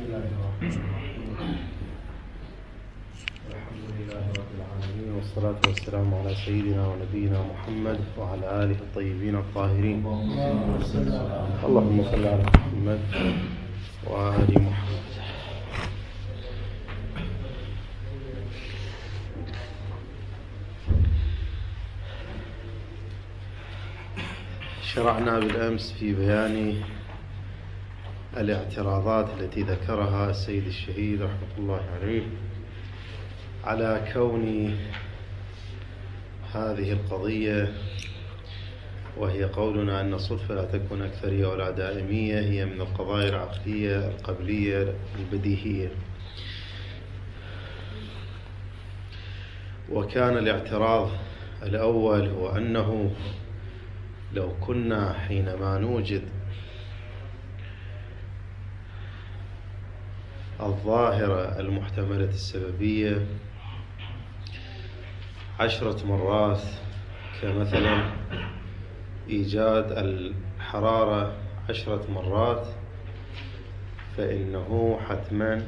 الله الرحمن الرحيم. الحمد لله رب العالمين، والصلاة والسلام على سيدنا ونبينا محمد وعلى آله الطيبين الطاهرين. اللهم صل على محمد وآل محمد. شرعنا بالأمس في بيان الاعتراضات التي ذكرها السيد الشهيد رحمة الله عليه على كون هذه القضية، وهي قولنا أن الصدفة لا تكون أكثرية ولا دائمية، هي من القضايا العقلية القبلية البديهية. وكان الاعتراض الأول هو أنه لو كنا حينما نوجد الظاهرة المحتملة السببية 10 مرات، كمثلا إيجاد الحرارة 10 مرات، فإنه حتما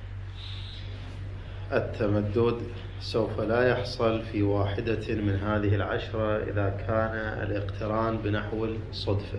التمدد سوف لا يحصل في واحدة من هذه 10 إذا كان الاقتران بنحو الصدفة.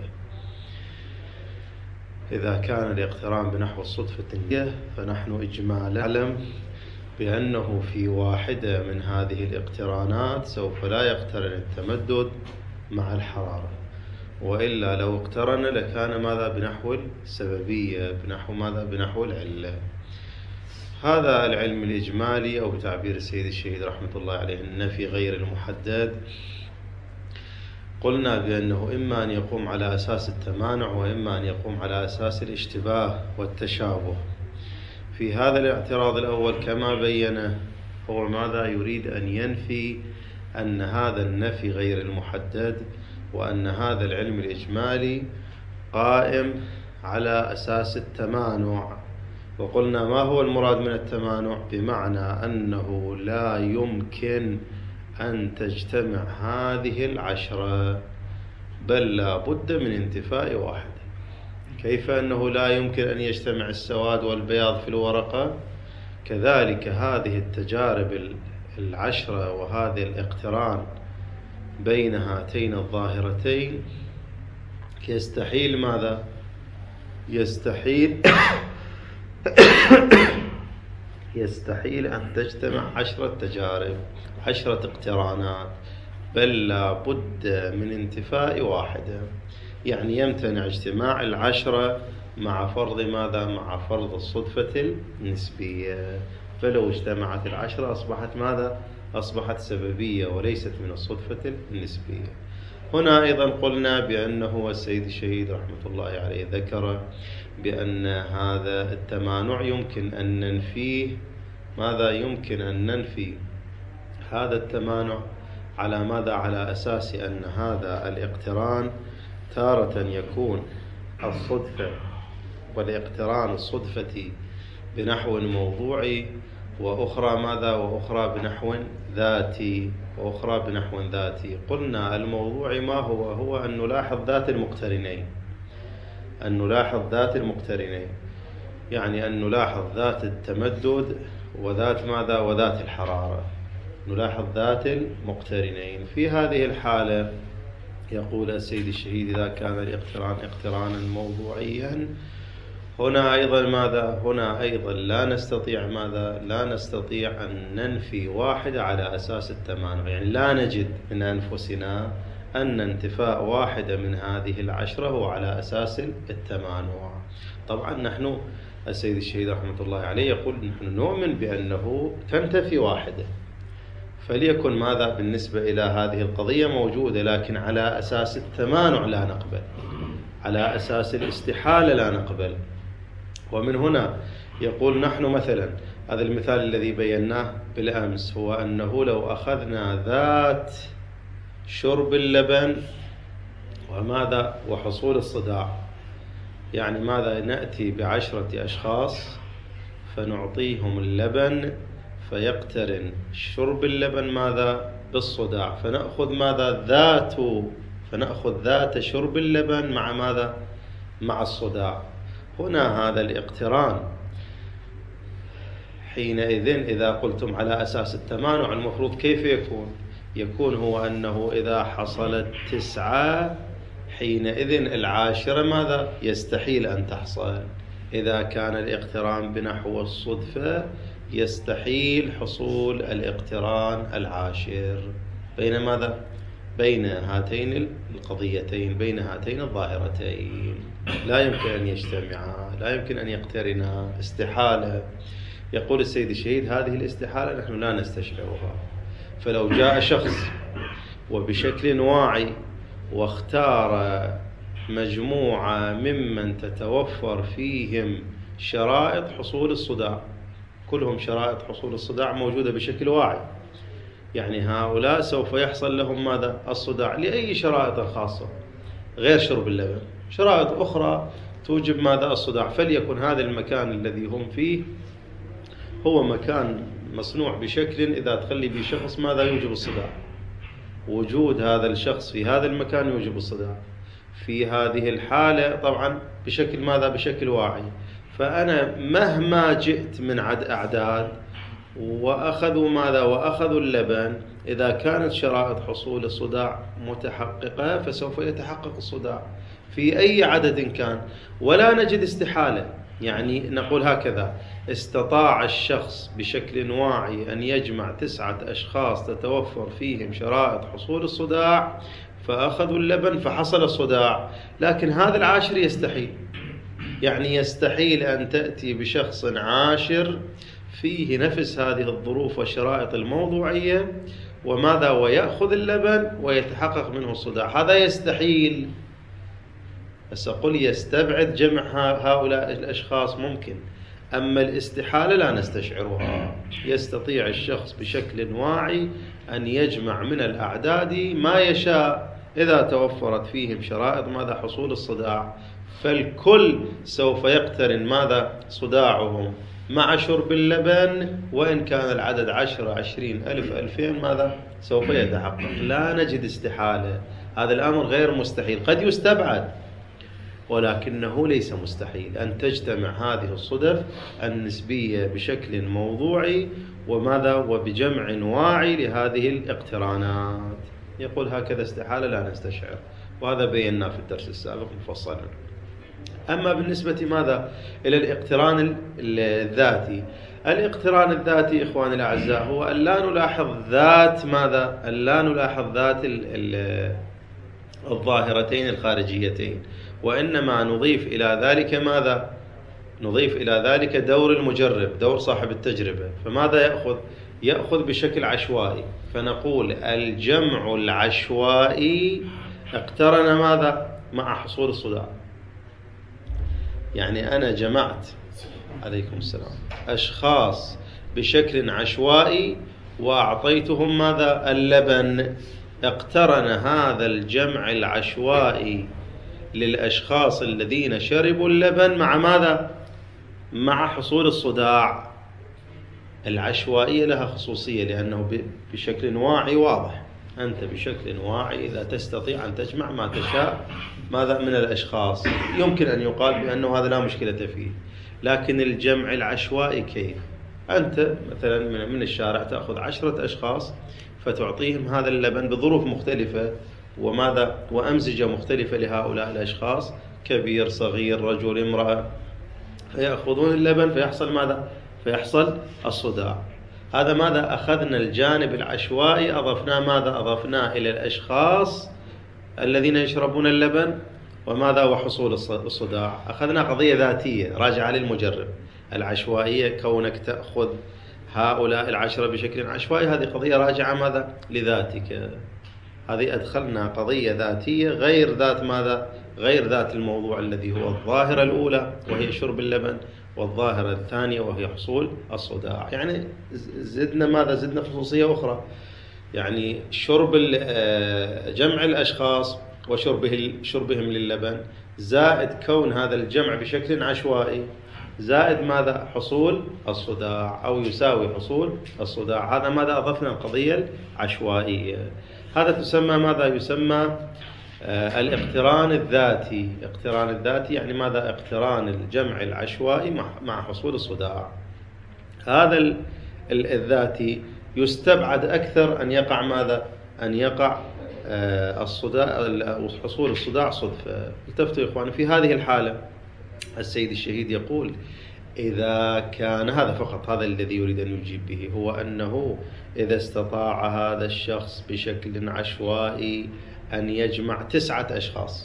إذا كان الاقتران بنحو الصدفة فنحن إجمالا نعلم بأنه في واحدة من هذه الاقترانات سوف لا يقترن التمدد مع الحرارة، وإلا لو اقترن لكان ماذا بنحو السببية، بنحو ماذا، بنحو العلة. هذا العلم الإجمالي، أو بتعبير السيد الشهيد رحمة الله عليه النفي غير المحدد، قلنا بأنه إما أن يقوم على أساس التمانع، وإما أن يقوم على أساس الاشتباه والتشابه. في هذا الاعتراض الأول كما بينا هو ماذا يريد أن ينفي أن هذا النفي غير المحدد، وأن هذا العلم الإجمالي قائم على أساس التمانع. وقلنا ما هو المراد من التمانع؟ بمعنى أنه لا يمكن أن تجتمع هذه 10، بل لا بد من انتفاء واحد. كيف أنه لا يمكن أن يجتمع السواد والبياض في الورقة، كذلك هذه التجارب 10 وهذه الاقتران بين هاتين الظاهرتين يستحيل ماذا؟ يستحيل أن تجتمع 10 تجارب، 10 اقترانات، بل لا بد من انتفاء واحدة. يعني يمتنع اجتماع 10 مع فرض ماذا؟ مع فرض الصدفة النسبية. فلو اجتمعت 10 أصبحت ماذا؟ أصبحت سببية وليست من الصدفة النسبية. هنا أيضا قلنا بأنه السيد الشهيد رحمة الله عليه ذكر بأن هذا التمانع يمكن أن ننفيه. ماذا يمكن أن ننفي هذا التمانع؟ على ماذا؟ على أساس أن هذا الاقتران تارة يكون الصدفة والاقتران الصدفة بنحو موضوعي، وأخرى ماذا؟ وأخرى بنحو ذاتي، وأخرى بنحو ذاتي. قلنا الموضوعي ما هو؟ هو أن نلاحظ ذات المقترنين، أن نلاحظ ذات المقترنين، يعني أن نلاحظ ذات التمدد وذات ماذا؟ وذات الحرارة. نلاحظ ذات المقترنين. في هذه الحالة يقول السيد الشهيد إذا كان الاقتران اقترانا موضوعيا، هنا أيضا ماذا؟ هنا أيضا لا نستطيع ماذا؟ لا نستطيع أن ننفي واحدة على أساس التمانع. يعني لا نجد من أنفسنا أن انتفاء واحدة من هذه 10 هو على أساس التمانع. طبعا نحن السيد الشهيد رحمة الله عليه يقول نحن نؤمن بأنه تنتفي واحدة، فليكن ماذا؟ بالنسبة إلى هذه القضية موجودة، لكن على أساس التمانع لا نقبل، على أساس الاستحالة لا نقبل. ومن هنا يقول نحن مثلا، هذا المثال الذي بيناه بالأمس، هو أنه لو أخذنا ذات شرب اللبن وماذا؟ وحصول الصداع، يعني ماذا؟ نأتي ب10 أشخاص فنعطيهم اللبن فيقترن شرب اللبن ماذا؟ بالصداع، فنأخذ ماذا؟ فنأخذ ذات شرب اللبن مع ماذا؟ مع الصداع. هنا هذا الاقتران حينئذ إذا قلتم على أساس التمانع المفروض كيف يكون هو أنه إذا حصلت 9 حينئذ العاشرة ماذا يستحيل أن تحصل. إذا كان الاقتران بنحو الصدفة يستحيل حصول الاقتران العاشر بين ماذا؟ بين هاتين القضيتين، بين هاتين الظاهرتين، لا يمكن أن يجتمعا، لا يمكن أن يقترنا، استحالة. يقول السيد الشهيد هذه الاستحالة نحن لا نستشعرها. فلو جاء شخص وبشكل واعي واختار مجموعة ممن تتوفر فيهم شرائط حصول الصداع، كلهم شرائط حصول الصداع موجودة بشكل واعي، يعني هؤلاء سوف يحصل لهم ماذا؟ الصداع لأي شرائط خاصة غير شرب اللبن، شرائط أخرى توجب ماذا؟ الصداع. فليكن هذا المكان الذي هم فيه هو مكان مصنوع بشكل إذا تخلي به شخص ماذا يوجب الصداع، وجود هذا الشخص في هذا المكان يوجب الصداع. في هذه الحالة طبعا بشكل ماذا؟ بشكل واعي. فأنا مهما جئت من أعداد وأخذوا ماذا؟ وأخذوا اللبن، إذا كانت شرائط حصول الصداع متحققة فسوف يتحقق الصداع في أي عدد كان، ولا نجد استحالة. يعني نقول هكذا: استطاع الشخص بشكل واعي أن يجمع 9 أشخاص تتوفر فيهم شرائط حصول الصداع فأخذوا اللبن فحصل الصداع، لكن هذا العاشر يستحيل. يعني يستحيل أن تأتي بشخص عاشر فيه نفس هذه الظروف والشرائط الموضوعية وماذا؟ ويأخذ اللبن ويتحقق منه الصداع، هذا يستحيل. سأقول يستبعد جمع هؤلاء الأشخاص ممكن، أما الاستحالة لا نستشعرها. يستطيع الشخص بشكل واعي أن يجمع من الأعداد ما يشاء إذا توفرت فيهم شرائط ماذا؟ حصول الصداع، فالكل سوف يقترن ماذا؟ صداعهم مع شرب اللبن، وإن كان العدد 10 20 ألف 2000 ماذا؟ سوف يتحقق. لا نجد استحالة، هذا الأمر غير مستحيل، قد يستبعد ولكنه ليس مستحيل أن تجتمع هذه الصدف النسبية بشكل موضوعي وماذا؟ وبجمع واعي لهذه الاقترانات. يقول هكذا استحالة لا نستشعر، وهذا بينا في الدرس السابق مفصلا. أما بالنسبة ماذا؟ إلى الاقتران الذاتي، الاقتران الذاتي إخواني الأعزاء هو أن لا نلاحظ ذات ماذا؟ أن لا نلاحظ ذات الظاهرتين الخارجيتين، وإنما نضيف إلى ذلك ماذا؟ نضيف إلى ذلك دور المجرب، دور صاحب التجربة. فماذا يأخذ بشكل عشوائي، فنقول الجمع العشوائي اقترن ماذا؟ مع حصول الصداع. يعني أنا جمعت عليكم السلام أشخاص بشكل عشوائي وأعطيتهم ماذا؟ اللبن، اقترن هذا الجمع العشوائي للأشخاص الذين شربوا اللبن مع ماذا؟ مع حصول الصداع. العشوائية لها خصوصية لأنه بشكل واعي واضح، أنت بشكل واعي إذا تستطيع أن تجمع ما تشاء ماذا؟ من الأشخاص، يمكن أن يقال بأنه هذا لا مشكلة فيه. لكن الجمع العشوائي كيف؟ أنت مثلا من الشارع تأخذ 10 أشخاص فتعطيهم هذا اللبن بظروف مختلفة وماذا؟ وأمزجة مختلفة لهؤلاء الأشخاص، كبير صغير رجل امرأة، فيأخذون اللبن فيحصل ماذا؟ فيحصل الصداع. هذا ماذا؟ أخذنا الجانب العشوائي أضفناه ماذا؟ أضفناه إلى الأشخاص الذين يشربون اللبن وماذا؟ وحصول الصداع. أخذنا قضية ذاتية راجعة للمجرب. العشوائية كونك تأخذ هؤلاء 10 بشكل عشوائي هذه قضية راجعة ماذا؟ لذاتك. هذه أدخلنا قضية ذاتية غير ذات ماذا؟ غير ذات الموضوع الذي هو الظاهرة الأولى وهي شرب اللبن، والظاهرة الثانية وهي حصول الصداع. يعني زدنا ماذا؟ زدنا خصوصية أخرى، يعني شرب جمع الأشخاص وشربهم للبن زائد كون هذا الجمع بشكل عشوائي زائد ماذا؟ حصول الصداع أو يساوي حصول الصداع. هذا ماذا؟ أضفنا القضية العشوائية. هذا تسمى ماذا؟ يسمى الاقتران الذاتي. اقتران الذاتي يعني ماذا؟ اقتران الجمع العشوائي مع حصول الصداع. هذا الذاتي يستبعد أكثر أن يقع ماذا؟ أن يقع الصداع، حصول الصداع صدفة. التفتوا يا إخواني، في هذه الحالة السيد الشهيد يقول إذا كان هذا فقط، هذا الذي يريد أن يجيب به، هو أنه إذا استطاع هذا الشخص بشكل عشوائي أن يجمع 9 أشخاص،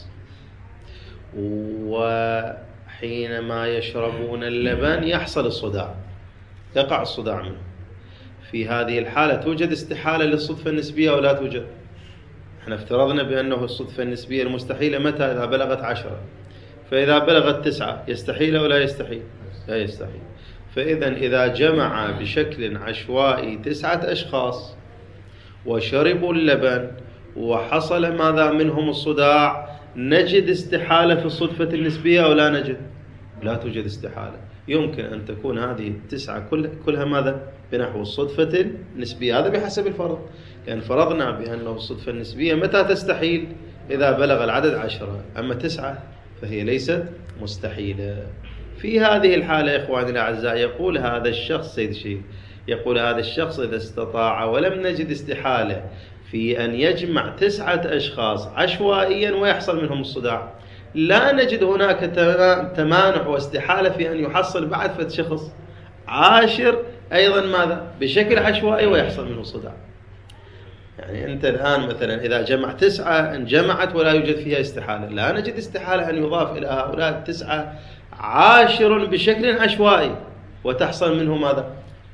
وحينما يشربون اللبن يحصل الصداع، يقع الصداع منه، في هذه الحالة توجد استحالة للصدفة النسبية أو لا توجد؟ احنا افترضنا بأنه الصدفة النسبية المستحيلة متى؟ إذا بلغت 10، فإذا بلغت 9 يستحيل أو لا يستحيل؟ لا يستحيل. فإذا إذا جمع بشكل عشوائي 9 أشخاص وشربوا اللبن وحصل ماذا منهم الصداع، نجد استحالة في الصدفة النسبية أو لا نجد؟ لا توجد استحالة. يمكن أن تكون هذه 9 كلها ماذا؟ بنحو الصدفة النسبية. هذا بحسب الفرض، لأن فرضنا بأنه الصدفة النسبية متى تستحيل؟ إذا بلغ العدد 10، أما 9 فهي ليست مستحيلة. في هذه الحالة يا إخواني الأعزاء يقول هذا الشخص، سيد الشيخ يقول هذا الشخص إذا استطاع ولم نجد استحالة في أن يجمع 9 أشخاص عشوائيا ويحصل منهم الصداع، لا نجد هناك تمانع واستحالة في أن يحصل بعد فد شخص 10 أيضا ماذا؟ بشكل عشوائي ويحصل منه الصداع. يعني أنت الآن مثلا إذا جمع 9 انجمعت ولا يوجد فيها استحالة، لا نجد استحالة أن يضاف إلى هؤلاء 9 10 بشكل عشوائي وتحصل منه ماذا؟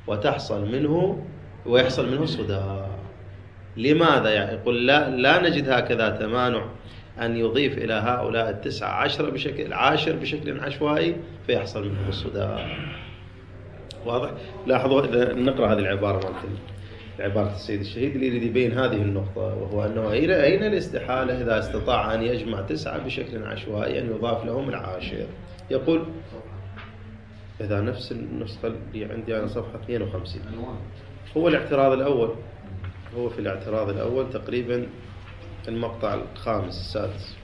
ويحصل منه صداع. لماذا؟ يعني يقول لا نجد هكذا تمانع أن يضيف إلى هؤلاء 9 10 بشكل عشوائي فيحصل منه الصداع. واضح؟ لاحظوا إذا نقرأ هذه العبارة عبارة السيد الشهيد اللي يريد يبين هذه النقطة، وهو أنه أين الاستحالة إذا استطاع أن يجمع 9 بشكل عشوائي أن يضاف لهم 10. يقول إذا نفس النسخة اللي عندي أنا صفحة 52 هو الاعتراض الأول، هو في الاعتراض الأول تقريبا المقطع السادس.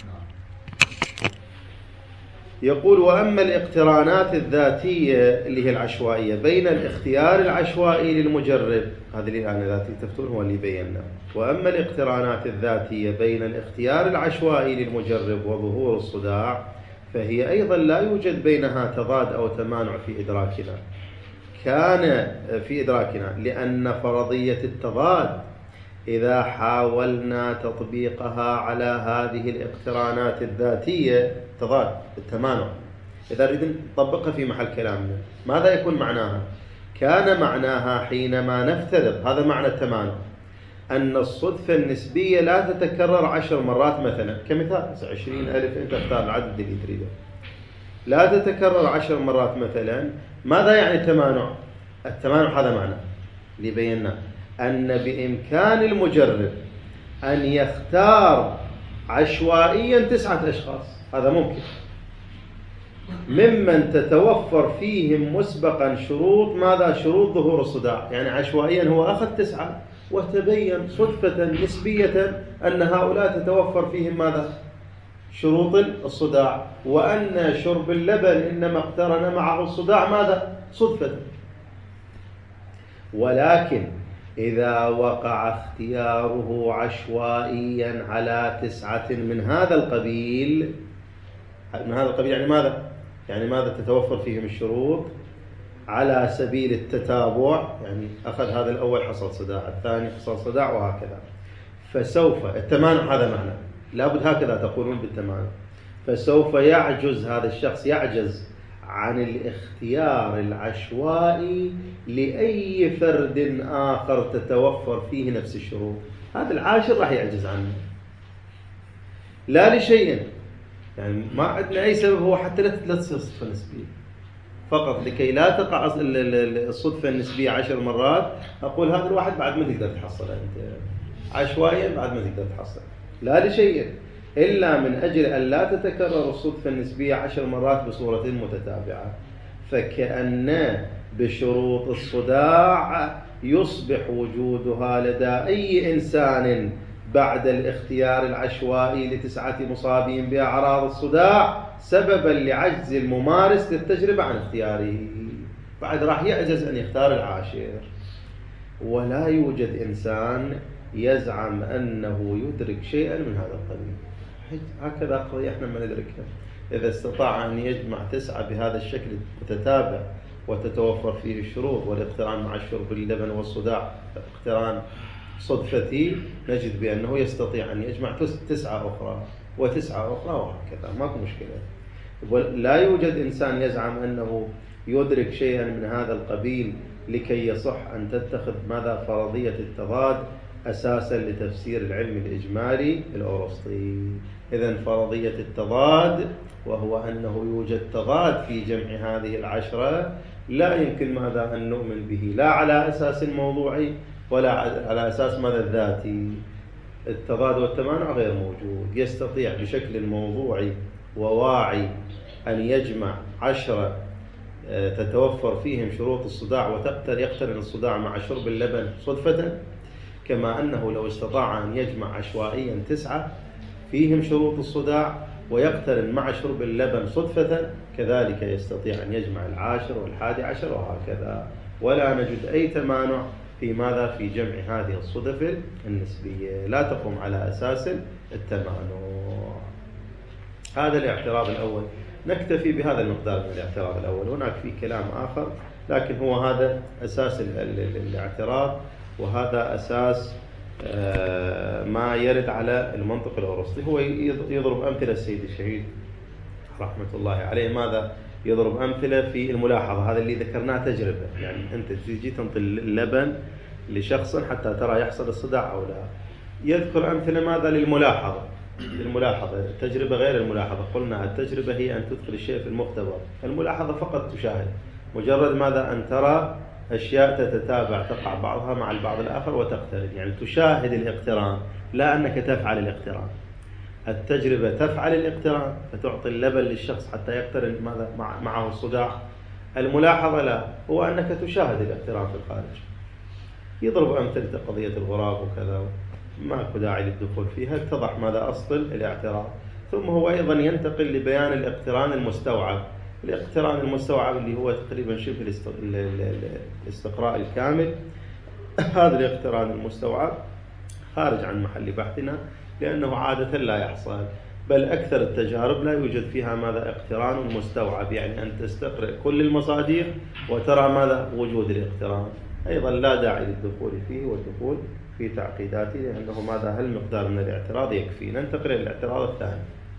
يقول وأما الاقترانات الذاتية اللي هي العشوائية بين الاختيار العشوائي للمجرب، هذا اللي أنا ذاتي تفتون هو اللي بينا، وأما الاقترانات الذاتية بين الاختيار العشوائي للمجرب وظهور الصداع فهي أيضا لا يوجد بينها تضاد أو تمانع في إدراكنا، لأن فرضية التضاد إذا حاولنا تطبيقها على هذه الاقترانات الذاتية، تضاد التمانع، إذا نريد نطبقها في محل كلامنا ماذا يكون معناها؟ كان معناها حينما نفترض، هذا معنى التمانع، أن الصدفة النسبية لا تتكرر 10 مرات مثلا، كمثال 20,000 أنت اختار العدد اللي تريده، لا تتكرر 10 مرات مثلا. ماذا يعني التمانع؟ التمانع هذا معنى اللي بيناه، أن بإمكان المجرب أن يختار عشوائيا 9 أشخاص، هذا ممكن، ممن تتوفر فيهم مسبقا شروط ماذا؟ شروط ظهور الصداع. يعني عشوائيا هو أخذ 9 وتبين صدفة نسبية أن هؤلاء تتوفر فيهم ماذا؟ شروط الصداع، وأن شرب اللبن إنما اقترن معه الصداع ماذا؟ صدفة. ولكن إذا وقع اختياره عشوائيا على 9 من هذا القبيل يعني ماذا؟ يعني ماذا تتوفر فيهم الشروط على سبيل التتابع، يعني أخذ هذا الأول حصل صداع، الثاني حصل صداع، وهكذا. فسوف التمانع هذا معنى، لابد هكذا تقولون بالتمانع، فسوف يعجز هذا الشخص عن الاختيار العشوائي لأي فرد آخر تتوفر فيه نفس الشروط. هذا العاشر راح يعجز عنه لا لشيء، يعني ما عندنا أي سبب، هو حتى لا تصير صدفة نسبية، فقط لكي لا تقع الصدفة النسبية 10 مرات أقول هذا الواحد بعد ما تقدر تحصل أنت عشوائيا، بعد ما تقدر تحصل، لا لشيء إلا من أجل أن لا تتكرر الصدفة النسبية 10 مرات بصورة متتابعة. فكأن بشروط الصداع يصبح وجودها لدى أي إنسان بعد الاختيار العشوائي ل9 مصابين بأعراض الصداع سببا لعجز الممارس للتجربة عن اختياره. بعد راح يعجز أن يختار العاشر. ولا يوجد إنسان يزعم أنه يدرك شيئا من هذا القبيل. هكذا قضية احنا ما ندركها. إذا استطاع أن يجمع 9 بهذا الشكل متتابع وتتوفر فيه الشروط، والاقتران مع الشرب اللبن والصداع اقتران صدفتي، نجد بأنه يستطيع أن يجمع 9 أخرى و9 أخرى وهكذا، ماكو مشكلة. لا يوجد إنسان يزعم أنه يدرك شيئا من هذا القبيل لكي يصح أن تتخذ ماذا فرضية التضاد أساسا لتفسير العلم الإجمالي الأرسطي. إذن فرضية التضاد، وهو أنه يوجد تضاد في جمع هذه العشرة، لا يمكن ماذا أن نؤمن به، لا على أساس موضوعي ولا على أساس ماذا الذاتي. التضاد والتمانع غير موجود. يستطيع بشكل موضوعي وواعي أن يجمع 10 تتوفر فيهم شروط الصداع يقترن الصداع مع شرب اللبن صدفة، كما أنه لو استطاع أن يجمع عشوائيا 9 فيهم شروط الصداع ويقترن مع شرب اللبن صدفة، كذلك يستطيع أن يجمع 10 و11 وهكذا. ولا نجد أي تمانع في ماذا في جمع هذه الصدف النسبية، لا تقوم على أساس التمانع. هذا الاعتراض الأول. نكتفي بهذا المقدار من الاعتراض الأول. هناك في كلام آخر، لكن هو هذا أساس الاعتراض، وهذا أساس ما يرد على المنطق الأرسطي. هو يضرب أمثلة السيد الشهيد رحمة الله عليه. ماذا يضرب أمثلة في الملاحظة؟ هذا اللي ذكرناه تجربة، يعني أنت تجي تنطي اللبن لشخص حتى ترى يحصل الصداع أو لا. يذكر أمثلة ماذا للملاحظة. التجربة غير الملاحظة. قلنا التجربة هي أن تدخل الشيء في المختبر، الملاحظة فقط تشاهد، مجرد ماذا أن ترى أشياء تتتابع تقع بعضها مع البعض الآخر وتقترن، يعني تشاهد الاقتران، لا أنك تفعل الاقتران. التجربة تفعل الاقتران، فتعطي اللبن للشخص حتى يقترن ماذا معه الصداع. الملاحظة لا، هو أنك تشاهد الاقتران في الخارج. يضرب أمثلة قضية الغراب وكذا، ماكو داعي للدخول فيها، اتضح ماذا أصل الاعتراض. ثم هو أيضا ينتقل لبيان الاقتران المستوعب. الاقتران المستوعب اللي هو تقريبا شبه الاستقراء الكامل. هذا الاقتران المستوعب خارج عن محل بحثنا، لأنه عادة لا يحصل، بل أكثر التجارب لا يوجد فيها ماذا اقتران مستوعب، يعني أن تستقرئ كل المصادر وترى ماذا وجود الاقتران. أيضا لا داعي للدخول فيه والدخول في تعقيداته، لأنه ماذا هالمقدار من الاعتراض يكفي. ننتقل إلى الاعتراض الثاني.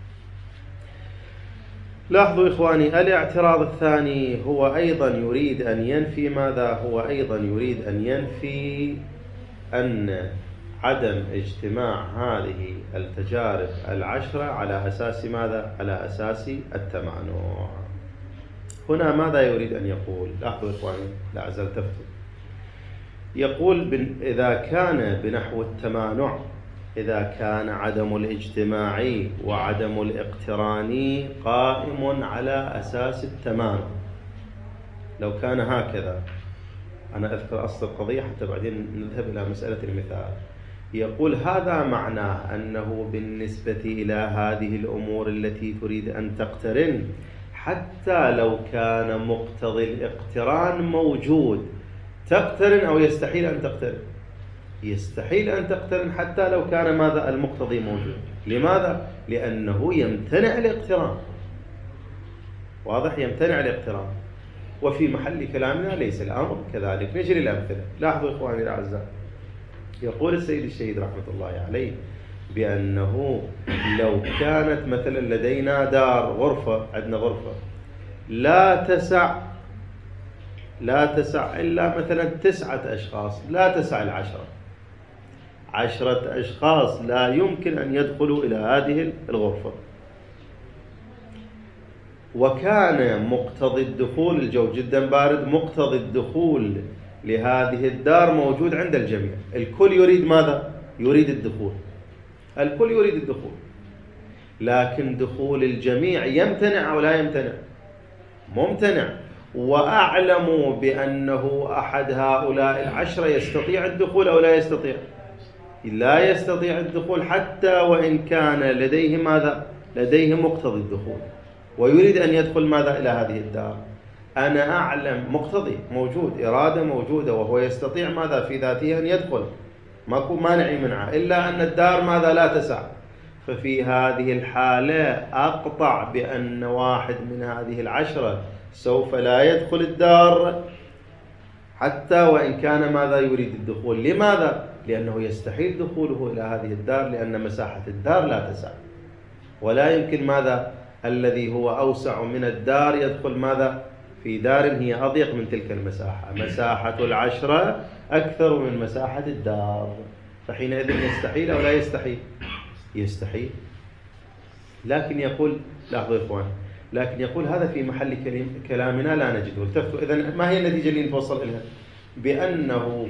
لاحظوا إخواني، الاعتراض الثاني هو أيضا يريد أن ينفي ماذا؟ هو أيضا يريد أن ينفي أن عدم اجتماع هذه التجارب 10 على أساس ماذا؟ على أساس التمانع. هنا ماذا يريد أن يقول؟ لاحظوا إخواني، لا أزال تفتوا. يقول إذا كان بنحو التمانع، إذا كان عدم الاجتماع وعدم الاقتران قائم على أساس التمانع، لو كان هكذا، أنا أذكر أصل القضية حتى بعدين نذهب إلى مسألة المثال. يقول هذا معناه أنه بالنسبة إلى هذه الأمور التي تريد أن تقترن، حتى لو كان مقتضي الاقتران موجود، تقترن أو يستحيل أن تقترن؟ يستحيل أن تقترن حتى لو كان ماذا المقتضي موجود. لماذا؟ لأنه يمتنع الاقتران. واضح؟ يمتنع الاقتران. وفي محل كلامنا ليس الأمر كذلك. نجري الأمثلة. لاحظوا إخواني الأعزاء، يقول السيد الشهيد رحمة الله عليه بأنه لو كانت مثلا لدينا دار، غرفة، عندنا غرفة لا تسع إلا مثلا 9 أشخاص، لا تسع 10 أشخاص لا يمكن أن يدخلوا إلى هذه الغرفة، وكان مقتضي الدخول، الجو جدا بارد، مقتضي الدخول لهذه الدار موجود عند الجميع. الكل يريد ماذا؟ يريد الدخول. الكل يريد الدخول، لكن دخول الجميع يمتنع أو لا يمتنع؟ ممتنع. وأعلم بأنه أحد هؤلاء 10 يستطيع الدخول أو لا يستطيع؟ لا يستطيع الدخول، حتى وإن كان لديه ماذا؟ لديه مقتضي الدخول، ويريد أن يدخل ماذا؟ إلى هذه الدار. أنا أعلم مقتضي موجود، إرادة موجودة، وهو يستطيع ماذا في ذاته أن يدخل، ماكو مانع يمنعه، إلا أن الدار ماذا لا تسع. ففي هذه الحالة أقطع بأن واحد من هذه العشرة سوف لا يدخل الدار حتى وإن كان ماذا يريد الدخول. لماذا؟ لأنه يستحيل دخوله إلى هذه الدار، لأن مساحة الدار لا تسع، ولا يمكن ماذا الذي هو أوسع من الدار يدخل ماذا في دار هي أضيق من تلك المساحة. مساحة العشرة أكثر من مساحة الدار، فحينئذ يستحيل أو لا يستحيل؟ يستحيل. لكن يقول، لاحظوا يا إخوان، لكن يقول هذا في محل كلامنا لا نجده. التفتوا إذن ما هي النتيجة اللي نتوصل إليها؟ بأنه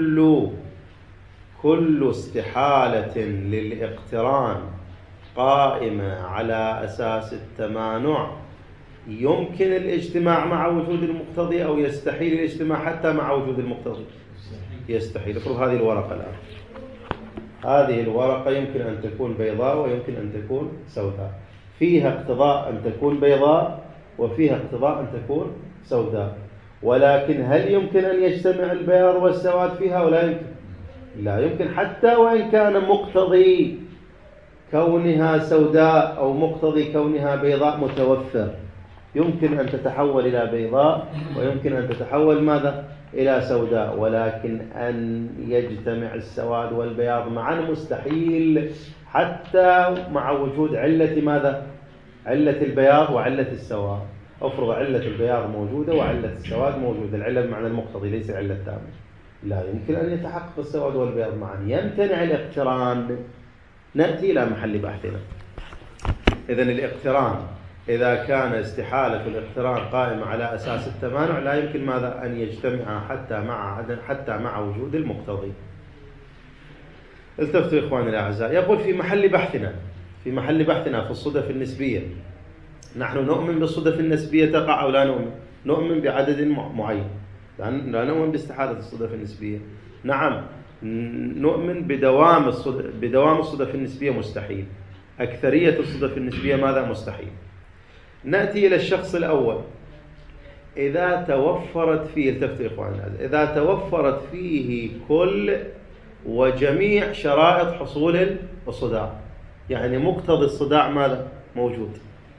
كل استحالة للاقتران قائمة على أساس التمانع يمكن الاجتماع مع وجود المقتضي، أو يستحيل الاجتماع حتى مع وجود المقتضي؟ يستحيل. افرض هذه الورقة الآن، هذه الورقة يمكن أن تكون بيضاء ويمكن أن تكون سوداء، فيها اقتضاء أن تكون بيضاء وفيها اقتضاء أن تكون سوداء، ولكن هل يمكن أن يجتمع البياض والسواد فيها ولا يمكن؟ لا يمكن، حتى وإن كان مقتضي كونها سوداء أو مقتضي كونها بيضاء متوفر. يمكن أن تتحول إلى بيضاء ويمكن أن تتحول ماذا إلى سوداء، ولكن أن يجتمع السواد والبياض معا مستحيل، حتى مع وجود علة ماذا؟ علة البياض وعلة السواد. أفرض علة البياض موجودة وعلة السواد موجودة، العلة بمعنى المقتضي ليس علة تامة، لا يمكن أن يتحقق السواد والبياض معا، يمتنع الاقتران. نأتي إلى محل بحثنا. إذن الاقتران إذا كان استحالة الاقتران قائمة على أساس التمانع لا يمكن ماذا أن يجتمع حتى مع وجود المقتضي. التفتوا إخواني الأعزاء، يقول في محل بحثنا في الصدف النسبية. نحن نؤمن بالصدف النسبية تقع أو لا نؤمن؟ نؤمن بعدد معين، لا نؤمن باستحالة الصدف النسبية. نعم نؤمن بدوام الصدف النسبية مستحيل، أكثرية الصدف النسبية ماذا؟ مستحيل. نأتي إلى الشخص الأول. إذا توفرت فيه، التفتوا إخواني الأعزاء، إذا توفرت فيه كل وجميع شرائط حصول الصداع، يعني مقتضي الصداع ماذا؟ موجود،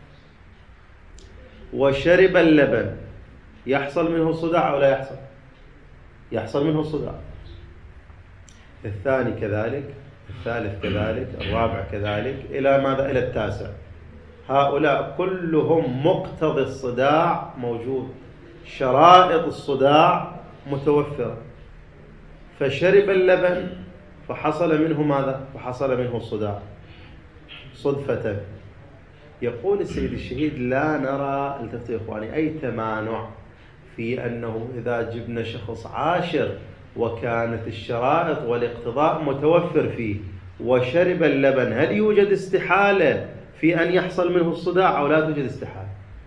وشرب اللبن، يحصل منه صداع أو لا يحصل؟ يحصل منه صداع. الثاني كذلك، الثالث كذلك، الرابع كذلك، إلى ماذا؟ إلى التاسع. هؤلاء كلهم مقتضي الصداع موجود، شرائط الصداع متوفرة، فشرب اللبن فحصل منه ماذا؟ فحصل منه الصداع صدفة. يقول السيد الشهيد لا نرى، التفتوا يا إخواني، أي تمانع في أنه إذا جبنا شخص عاشر وكانت الشرائط والاقتضاء متوفر فيه وشرب اللبن، هل يوجد استحالة في أن يحصل منه الصداع أو لا توجد استحالة؟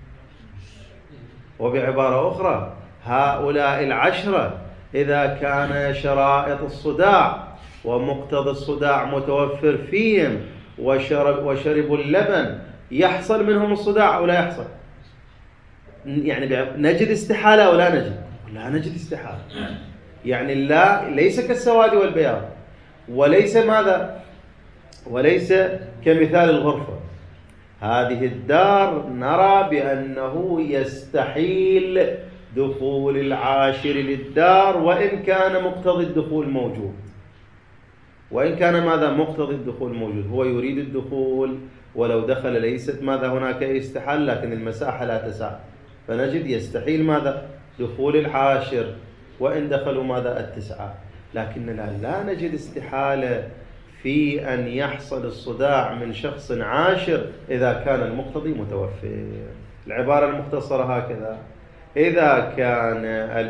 وبعبارة أخرى، هؤلاء العشرة إذا كان شرائط الصداع ومقتضى الصداع متوفر فيهم وشربوا اللبن، يحصل منهم الصداع أو لا يحصل؟ يعني نجد استحالة أو لا نجد؟ لا نجد استحالة. يعني ليس كالسواد والبياض، وليس ماذا؟ وليس كمثال الغرفة. هذه الدار نرى بأنه يستحيل دخول العاشر للدار وإن كان مقتضي الدخول موجود، وإن كان ماذا؟ مقتضي الدخول موجود، هو يريد الدخول، ولو دخل ليست ماذا هناك استحال، لكن المساحة لا تسع، فنجد يستحيل ماذا؟ دخول العاشر وإن دخلوا ماذا؟ التسعة. لكننا لا نجد استحالة في أن يحصل الصداع من شخص عاشر إذا كان المقتضي متوفر. العبارة المختصرة هكذا: إذا كان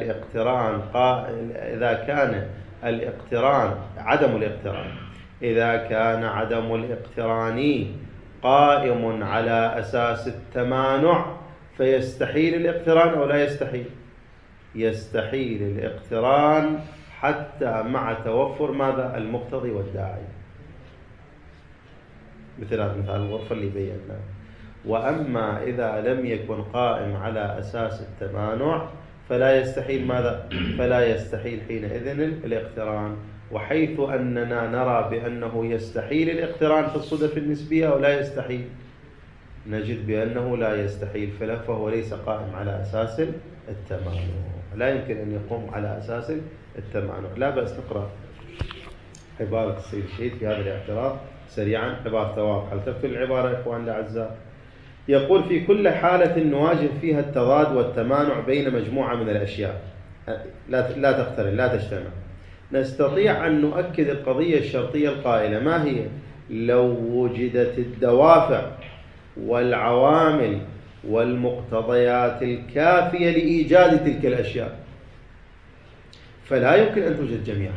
عدم الاقتران قائم على أساس التمانع فيستحيل الاقتران أو لا يستحيل؟ يستحيل الاقتران حتى مع توفر ماذا؟ المقتضي والداعي. مثل الغرفة اللي بينا. وأما إذا لم يكن قائم على أساس التمانع فلا يستحيل ماذا؟ فلا يستحيل حينئذ الاقتران. وحيث أننا نرى بأنه يستحيل الاقتران في الصدف النسبية أو لا يستحيل، نجد بأنه لا يستحيل، فهو ليس قائم على أساس التمانع، لا يمكن أن يقوم على أساس التمانع. لا بأس نقرأ عبارة السيد الشهيد في هذا الاعتراض سريعا، عبارة واضحة. لتكتب العبارة إخوان الأعزاء. يقول: في كل حالة نواجه فيها التضاد والتمانع بين مجموعة من الأشياء لا تقترن لا تجتمع، نستطيع أن نؤكد القضية الشرطية القائلة. ما هي؟ لو وجدت الدوافع والعوامل والمقتضيات الكافية لإيجاد تلك الأشياء فلا يمكن أن توجد جميعا.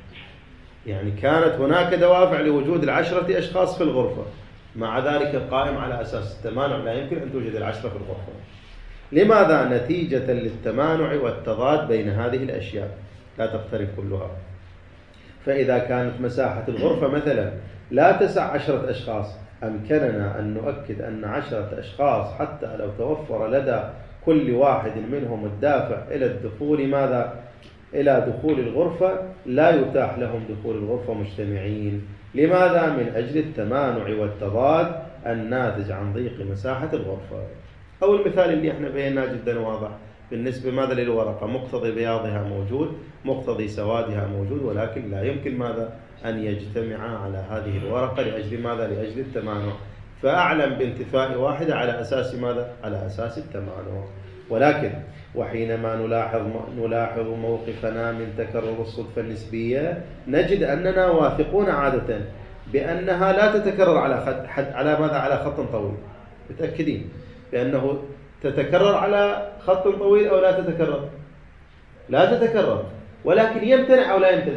يعني كانت هناك دوافع لوجود 10 أشخاص في الغرفة، مع ذلك القائم على أساس التمانع لا يمكن أن توجد 10 في الغرفة. لماذا؟ نتيجة للتمانع والتضاد بين هذه الأشياء لا تقترن كلها. فإذا كانت مساحة الغرفة مثلا لا تسع 10 أشخاص، أمكننا أن نؤكد أن 10 أشخاص حتى لو توفر لدى كل واحد منهم الدافع إلى الدخول ماذا؟ إلى دخول الغرفة، لا يتاح لهم دخول الغرفة مجتمعين. لماذا؟ من أجل التمانع والتضاد الناتج عن ضيق مساحة الغرفة. أو المثال اللي احنا بيناه جدا واضح بالنسبة ماذا للورقة، مقتضي بياضها موجود، مقتضي سوادها موجود، ولكن لا يمكن ماذا؟ أن يجتمعا على هذه الورقة لأجل ماذا؟ لأجل التمانع. فأعلم بانتفاء واحدة على أساس ماذا؟ على أساس التمانع. ولكن وحينما نلاحظ موقفنا من تكرر الصدفة النسبية نجد أننا واثقون عادة بأنها لا تتكرر على ماذا؟ على خط طويل. متأكدين بأنه تتكرر على خط طويل أو لا تتكرر؟ لا تتكرر، ولكن يمتنع أو لا يمتنع؟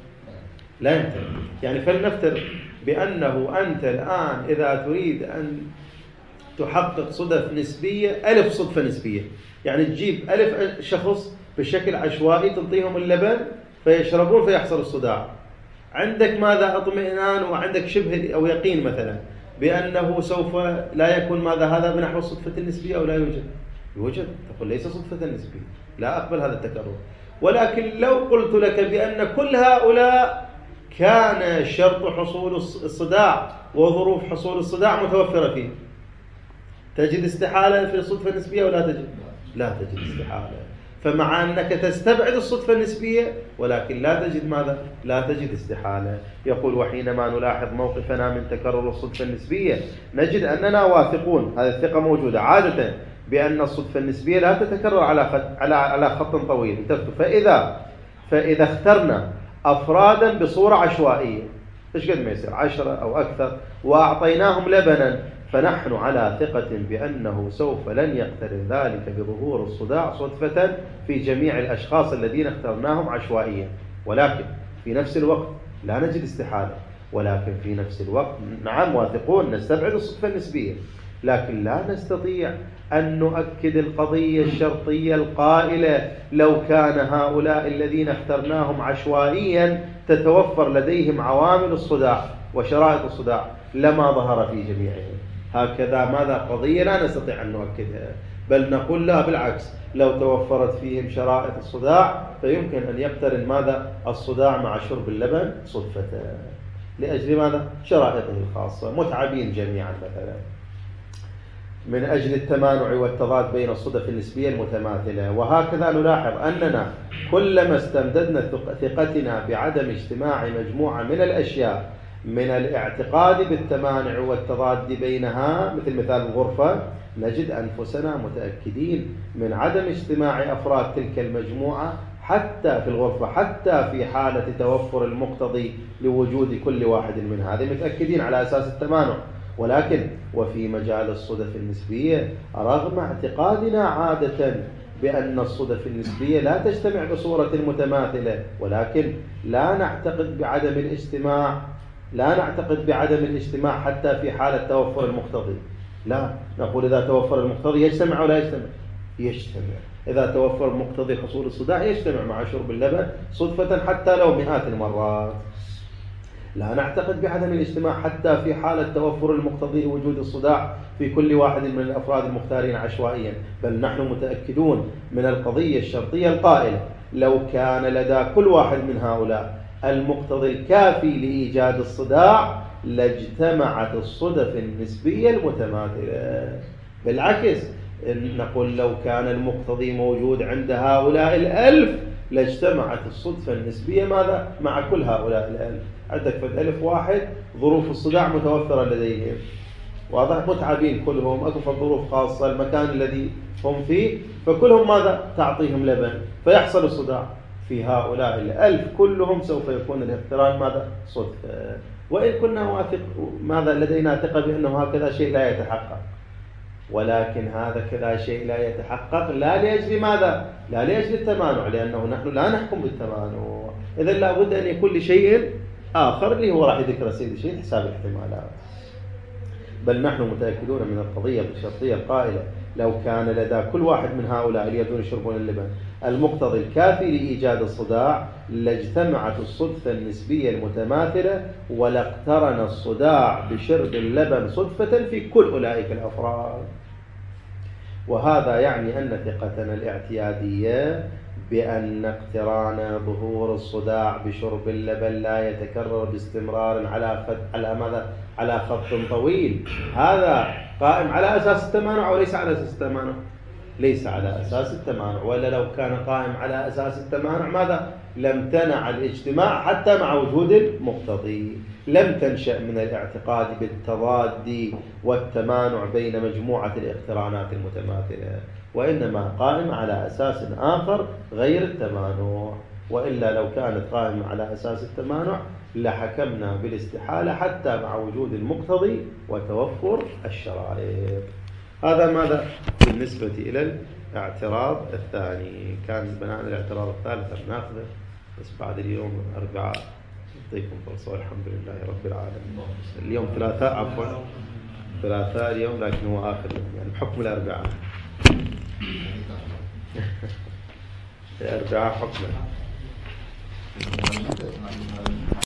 لا يمتنع. يعني فلنفترض بأنه أنت الآن إذا تريد أن تحقق صدف نسبية 1000 صدفة نسبية، يعني تجيب 1000 شخص بشكل عشوائي تنطيهم اللبن فيشربون فيحصل الصداع، عندك ماذا؟ اطمئنان وعندك شبه أو يقين مثلا بأنه سوف لا يكون ماذا؟ هذا بنحو الصدفة النسبية أو لا يوجد؟ يوجد. تقول ليس صدفة نسبية، لا أقبل هذا التكرر. ولكن لو قلت لك بأن كل هؤلاء كان شرط حصول الصداع وظروف حصول الصداع متوفرة فيه، تجد استحالة في الصدفة النسبية ولا تجد؟ لا تجد استحالة. فمع أنك تستبعد الصدفة النسبية ولكن لا تجد ماذا؟ لا تجد استحالة. يقول: وحينما نلاحظ موقفنا من تكرر الصدفة النسبية نجد أننا واثقون، هذه الثقة موجودة عادة، بأن الصدفة النسبية لا تتكرر على خط طويل. فإذا اخترنا أفرادا بصورة عشوائية، إيش قد ما يصير 10 أو أكثر، وأعطيناهم لبنا، فنحن على ثقة بأنه سوف لن يقترن ذلك بظهور الصداع صدفة في جميع الأشخاص الذين اخترناهم عشوائيا. ولكن في نفس الوقت لا نجد استحالة، ولكن في نفس الوقت نعم واثقون نستبعد الصدفة النسبية، لكن لا نستطيع أن نؤكد القضية الشرطية القائلة لو كان هؤلاء الذين اخترناهم عشوائيا تتوفر لديهم عوامل الصداع وشرائط الصداع لما ظهر في جميعهم. هكذا ماذا؟ قضية لا نستطيع أن نؤكدها، بل نقول لا، بالعكس، لو توفرت فيهم شرائط الصداع فيمكن أن يقترن ماذا؟ الصداع مع شرب اللبن صدفة، لأجل ماذا؟ شرائطه الخاصة، متعبين جميعا مثلا. من أجل التمانع والتضاد بين الصدف النسبية المتماثلة. وهكذا نلاحظ أننا كلما استمددنا ثقتنا بعدم اجتماع مجموعة من الأشياء من الاعتقاد بالتمانع والتضاد بينها، مثل مثال الغرفة، نجد أنفسنا متأكدين من عدم اجتماع أفراد تلك المجموعة حتى في الغرفة، حتى في حالة توفر المقتضي لوجود كل واحد من هذه، متأكدين على أساس التمانع. ولكن وفي مجال الصدف النسبية رغم اعتقادنا عادة بأن الصدف النسبية لا تجتمع بصورة متماثلة، ولكن لا نعتقد بعدم الاجتماع حتى في حالة توفر المقتضي. لا، نقول إذا توفر المقتضي يجتمع ولا يجتمع؟ يجتمع. إذا توفر مقتضي حصول الصداع يجتمع مع شرب اللبن صدفة حتى لو مئات المرات. لا نعتقد بعدم الاجتماع حتى في حالة توفر المقتضي وجود الصداع في كل واحد من الأفراد المختارين عشوائيا، بل نحن متأكدون من القضية الشرطية القائلة: لو كان لدى كل واحد من هؤلاء المقتضي الكافي لإيجاد الصداع لاجتمعت الصدف النسبية المتماثلة. بالعكس، نقول لو كان المقتضي موجود عند هؤلاء 1000 لاجتمعت الصدفة النسبية ماذا؟ مع كل هؤلاء 1000. عندك في 1000 واحد ظروف الصداع متوفرة لديهم، واضح، متعبين كلهم، أكو ظروف خاصة، المكان الذي هم فيه، فكلهم ماذا؟ تعطيهم لبن، فيحصل الصداع. في هؤلاء 1000 كلهم سوف يكون الاقتران ماذا؟ صدفة. وإن كنا واثق ماذا؟ لدينا ثقة بأنه هكذا شيء لا يتحقق، ولكن هذا كذا شيء لا يتحقق لا لأجل ماذا؟ لا لأجل التمانع، لأنه نحن لا نحكم بالتمانع، إذا لابد أن يكون لشيء آخر اللي هو راح يذكر السيد الشيخ حساب الاحتمالات. بل نحن متأكدون من القضية الشرطية القائلة: لو كان لدى كل واحد من هؤلاء الذين يشربون اللبن المقتضي الكافي لإيجاد الصداع لاجتمعت الصدفة النسبية المتماثلة ولاقترن الصداع بشرب اللبن صدفة في كل أولئك الأفراد. وهذا يعني أن ثقتنا الاعتيادية بأن اقتران ظهور الصداع بشرب اللبن لا يتكرر باستمرار على خط طويل، هذا قائم على أساس التمانع وليس على أساس التمانع؟ ليس على أساس التمانع، ولا لو كان قائم على أساس التمانع ماذا؟ لم تنع الاجتماع حتى مع وجود المقتضي. لم تنشأ من الاعتقاد بالتضاد والتمانع بين مجموعة الاقترانات المتماثلة، وإنما قائم على أساس آخر غير التمانع. وإلا لو كانت قائمة على أساس التمانع لحكمنا بالاستحالة حتى مع وجود المقتضي وتوفر الشرائط. هذا ماذا بالنسبة إلى الاعتراض الثاني. كان بناء الاعتراض الثالث بناخذه بس بعد اليوم 4 يعطيكم فرصة، والحمد لله رب العالمين. اليوم 3 عفوا 3 اليوم، لكن هو آخر يوم يعني بحكم الأربعاء. الأربعاء حكما.